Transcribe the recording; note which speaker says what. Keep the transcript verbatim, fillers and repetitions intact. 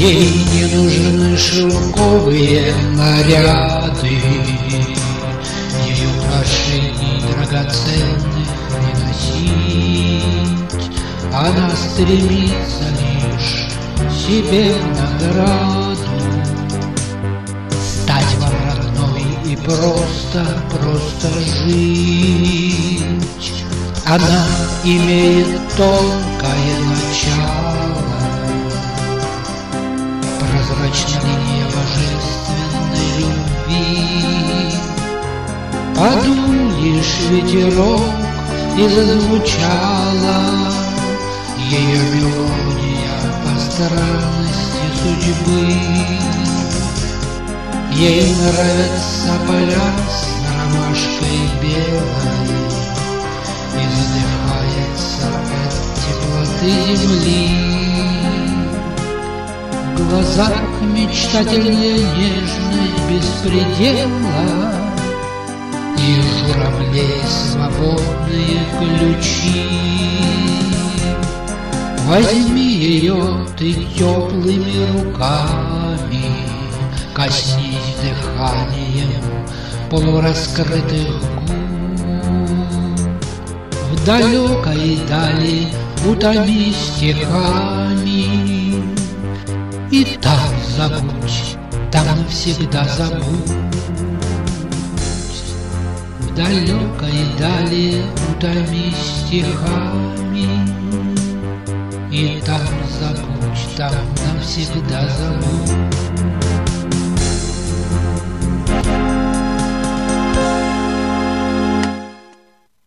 Speaker 1: Ей не нужны шелковые наряды, ее украшений драгоценных не носить. Она стремится лишь себе награду, стать вам родной и просто, просто жить. Она имеет тонкое начало, прозрачная линия божественной любви. Подул лишь ветерок и зазвучала ее мелодия по странности судьбы. Ей нравятся поля с ромашкой белой, и задыхается от теплоты земли. В глазах мечтательная нежность беспредела, и журавлей свободные ключи. Возьми ее ты теплыми руками, коснись дыханием полураскрытых губ. В далекой дали утоми стихами, и там забудь, там навсегда забудь. В далекой дали утоми стихами, и там забудь, там навсегда забудь.